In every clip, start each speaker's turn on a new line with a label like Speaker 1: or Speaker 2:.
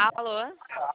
Speaker 1: Alô?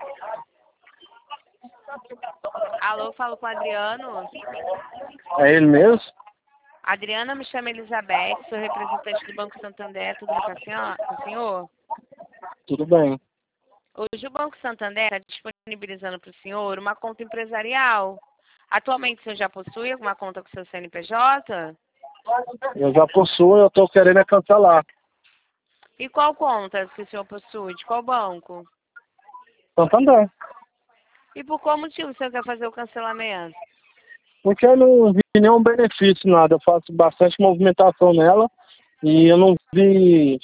Speaker 1: Alô, falo com o Adriano.
Speaker 2: É ele mesmo?
Speaker 1: Adriana, me chama Elizabeth, sou representante do Banco Santander, tudo bem com o senhor?
Speaker 2: Tudo bem.
Speaker 1: Hoje o Banco Santander está disponibilizando para o senhor uma conta empresarial. Atualmente o senhor já possui alguma conta com seu CNPJ?
Speaker 2: Eu já possuo, eu estou querendo cancelar.
Speaker 1: E qual conta que o senhor possui? De qual banco?
Speaker 2: Santander.
Speaker 1: E por qual motivo o senhor quer fazer o cancelamento?
Speaker 2: Porque eu não vi nenhum benefício, nada. Eu faço bastante movimentação nela e eu não vi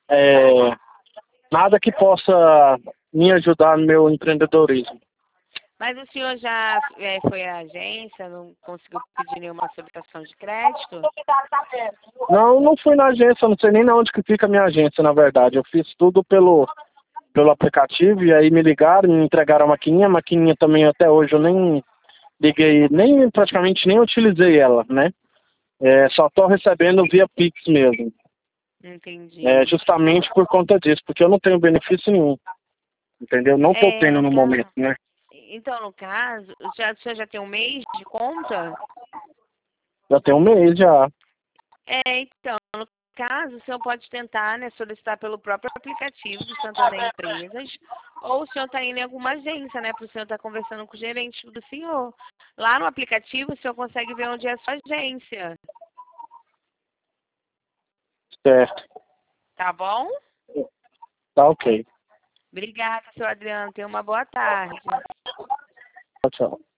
Speaker 2: nada que possa me ajudar no meu empreendedorismo.
Speaker 1: Mas o senhor já foi à agência, não conseguiu pedir nenhuma solicitação de crédito?
Speaker 2: Não fui na agência, eu não sei nem onde que fica a minha agência, na verdade. Eu fiz tudo pelo aplicativo e aí me ligaram, me entregaram a maquininha também até hoje eu nem liguei, praticamente nem utilizei ela, né? Só estou recebendo via Pix mesmo.
Speaker 1: Entendi.
Speaker 2: Justamente por conta disso, porque eu não tenho benefício nenhum, entendeu? Não estou tendo no momento, né?
Speaker 1: Então, no caso, o senhor já tem um mês de conta?
Speaker 2: Já tem um mês já.
Speaker 1: Então, no caso, o senhor pode tentar, né, solicitar pelo próprio aplicativo do Santander Empresas, ou o senhor está indo em alguma agência, né, para o senhor estar conversando com o gerente do senhor. Lá no aplicativo, o senhor consegue ver onde é a sua agência.
Speaker 2: Certo.
Speaker 1: Tá bom?
Speaker 2: Tá ok.
Speaker 1: Obrigada, senhor Adriano. Tenha uma boa tarde.
Speaker 2: Tchau.